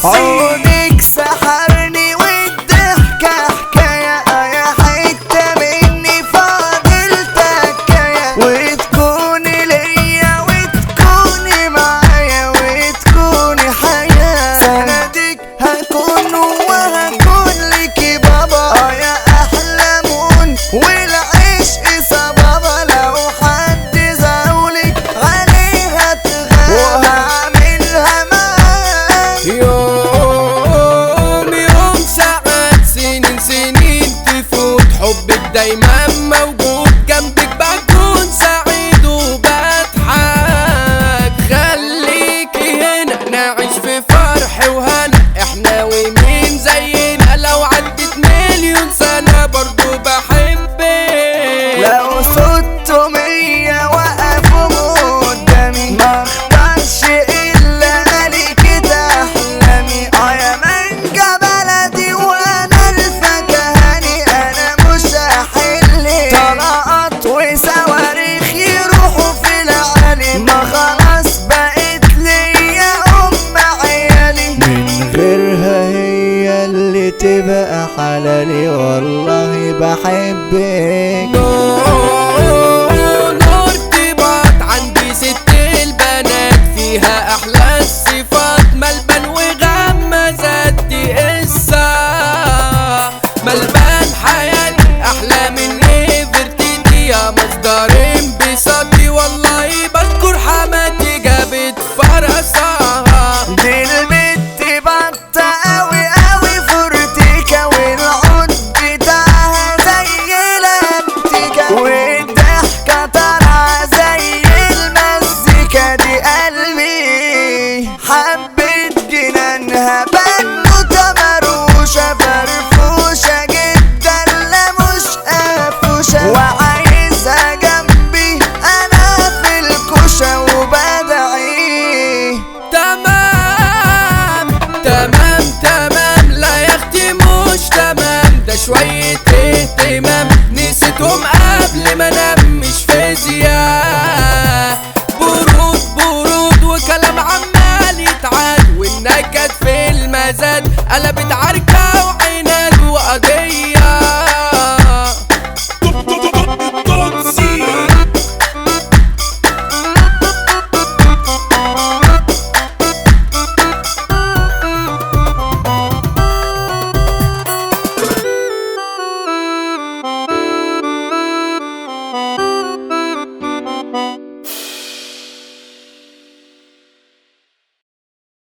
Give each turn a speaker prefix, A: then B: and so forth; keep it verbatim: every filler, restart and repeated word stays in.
A: عودك سحرني والضحكة حكاية يا حتة مني فاضل تكاية وتكوني ليا وتكوني معايا وتكوني حياة سندك هكون وهكون ليكي بابا اه يا أحلى مون والعشق صبابة لو حد زاولك عليها تغاب وهعملها معاك
B: يوم يوم ساعات سنين سنين تفوت حبك دايما موجود جنبك بكون سعيد وبضحك خليكي هنا نعيش في فرح وهنا احنا ومين زينا لو عدت مليون سنة برضو بحبك
A: لو صوتوا مية وقفوا قدامي ما اختارش الا مالي كده احلامي اه يا مانجا بلدي وانا الفكهاني انا مش هحل طلقات وصواريخ يروحوا في العالي ما خلاص بقت ليا ام عيالي من غيرها هي اللي تبقى حلالي والله بحبك